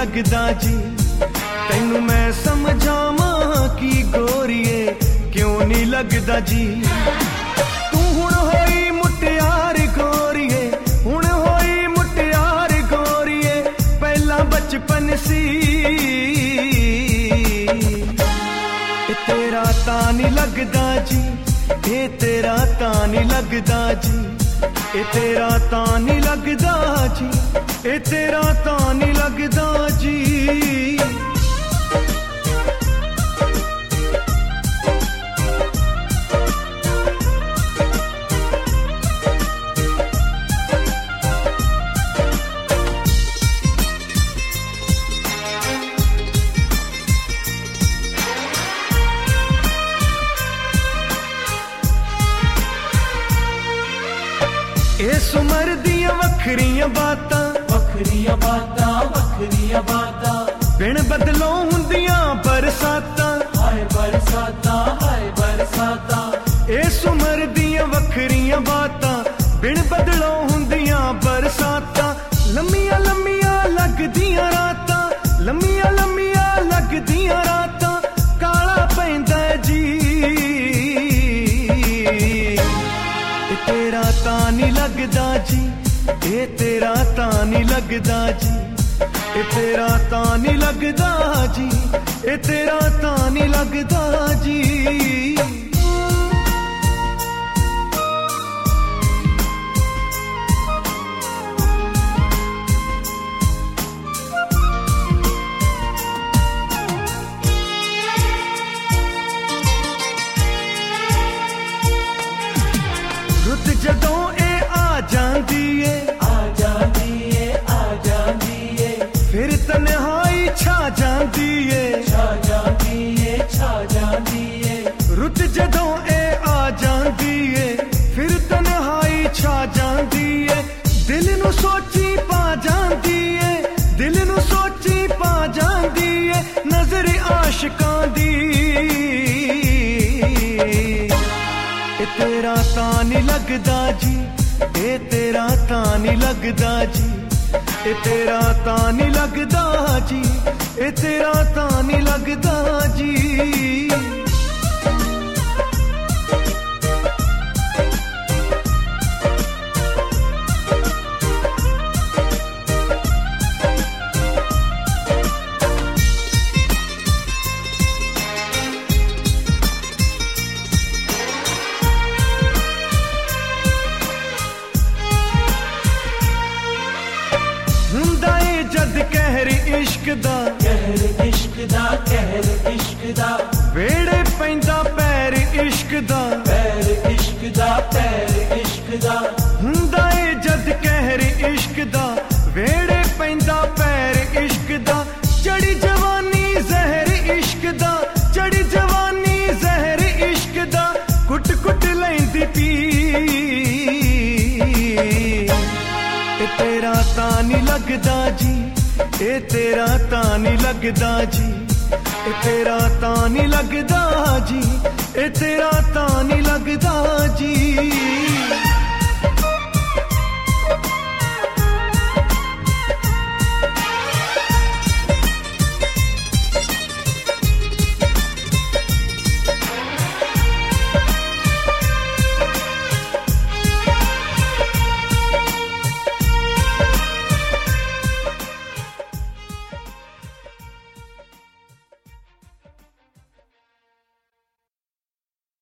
लगदा जी तैनू मैं समझावां की गोरीए क्यों नहीं लगदा जी तू हुण होई मुटियार गोरीए हुण होई मुटियार गोरीए पहला बचपन सी तेरा तां नहीं लगदा जी ए तेरा तां नहीं लगदा जी ए तेरा तां नहीं लगदा जी ए तेरा तां नहीं लगदा जी इस उमर दियां वखरियां बातां बिन बदलों हुंदियां बरसातां हाय बरसातां इस उमर दियां वखरियां बातां बिन बदलों हुंदियां बरसातां लम्मियां लम्मियां लगदियां रातां लम्मियां लम्मियां लगदियां रातां काला पैंदा जी तेरा तां नहीं लगदा जी ए तेरा तां नहीं लगदा जी ए तेरा तां नहीं लगदा जी ए तेरा तां नहीं लगदा जी रुत जदों ए आ जांदी ए फिर तन्हाई छा जांदी ए रुत जदों ए आ जांदी ए फिर तन्हाई छा जांदी ए दिल नू सोची पा जांदी ए दिल नू सोची पा जांदी ए नजर आशिकां दी तेरा तां नहीं लगदा जी ए तेरा तां नहीं लगदा जी ए तेरा तां नहीं लगदा जी ए तेरा तां नहीं लगदा जी कहर इश्क दा वेड़े पैंदा पैर इश्क दा हुंदा ए जद कहर इश्क दा वेड़े पैंदा पैर इश्क दा चढ़ी जवानी जहर इश्क दा चढ़ी जवानी जहर इश्क दा कुट कुट लैंदी पी तेरा तां नहीं लगदा जी ए तेरा तां नहीं लगदा जी ए तेरा तां नहीं लगदा जी ए तेरा तां नहीं लगदा जी